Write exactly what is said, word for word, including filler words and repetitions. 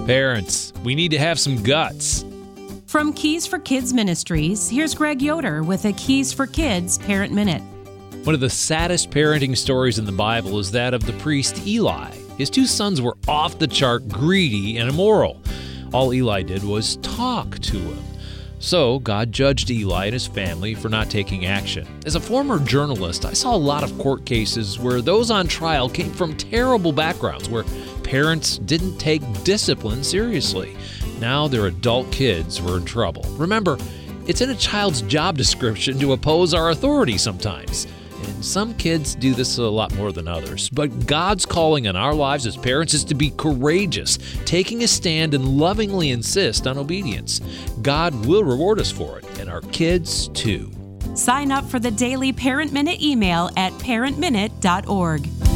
Parents, we need to have some guts. From Keys for Kids Ministries, here's Greg Yoder with a Keys for Kids Parent Minute. One of the saddest parenting stories in the Bible is that of the priest Eli. His two sons were off the chart greedy and immoral. All Eli did was talk to him. So God judged Eli and his family for not taking action. As a former journalist, I saw a lot of court cases where those on trial came from terrible backgrounds, where parents didn't take discipline seriously. Now their adult kids were in trouble. Remember, it's in a child's job description to oppose our authority sometimes. And some kids do this a lot more than others. But God's calling on our lives as parents is to be courageous, taking a stand and lovingly insist on obedience. God will reward us for it, and our kids too. Sign up for the daily Parent Minute email at parent minute dot org.